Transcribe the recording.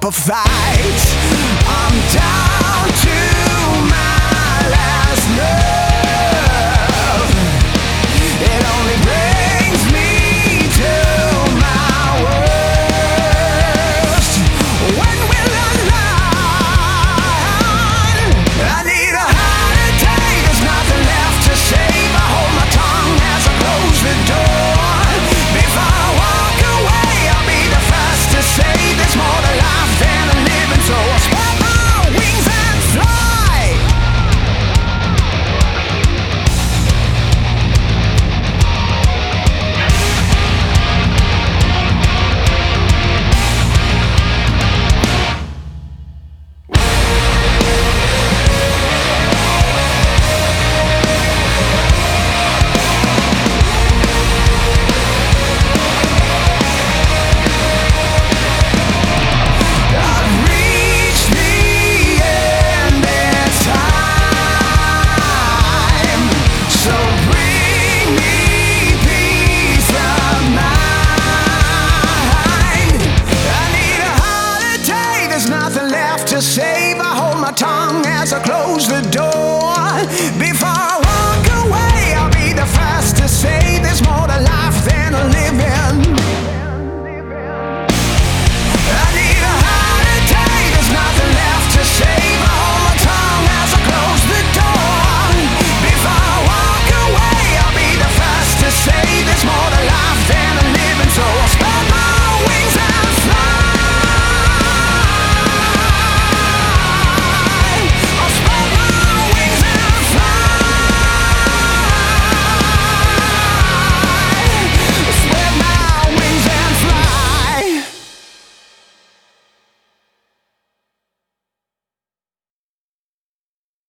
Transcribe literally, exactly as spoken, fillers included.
up a fight. I'm down to my last nerve. It only brings me to my worst. When will I learn? I need a holiday. There's nothing left to save. I hold my tongue as I close the door. Before I walk away, I'll be the first to say there's more to life than a living. So I'll spread my wings and fly. I've reached the end in time, so bring me peace of mind. I need a holiday, there's nothing left to save. I hold my tongue as I close the door. Before